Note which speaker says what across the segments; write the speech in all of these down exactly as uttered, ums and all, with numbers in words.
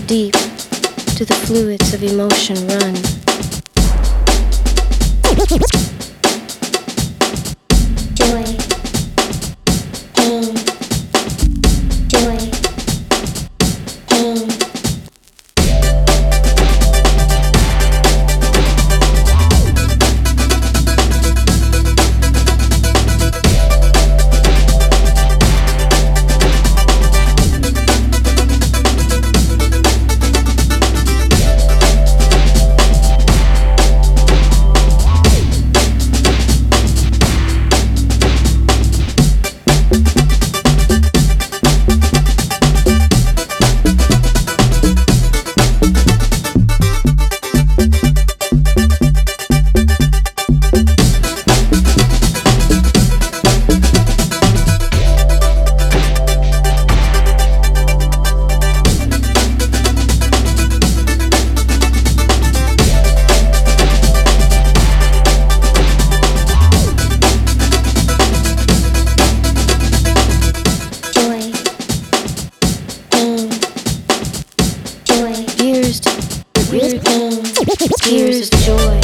Speaker 1: deep do the fluids of emotion run? Joy, pain, joy, pain. Tears of joy.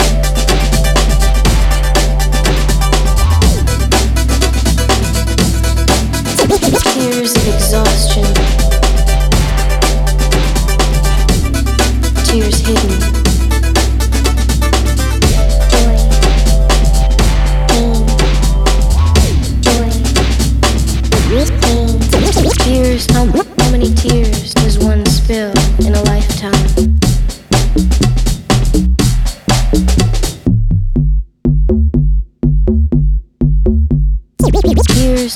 Speaker 1: Tears of exhaustion. Tears hidden. Joy. Pain. Joy. Pain. Tears. How, how many tears does one spill in a lifetime? Tears.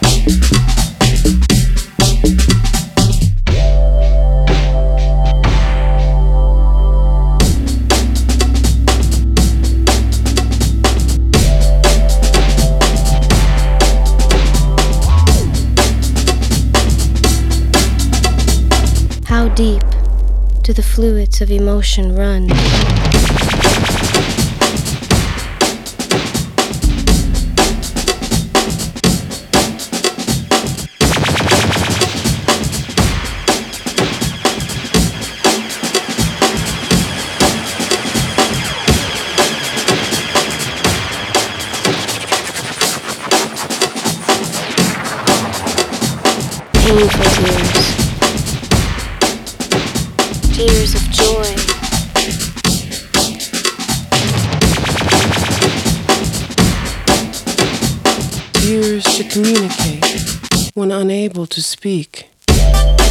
Speaker 1: How deep do the fluids of emotion run? Painful tears. Tears of joy.
Speaker 2: Tears to communicate when unable to speak.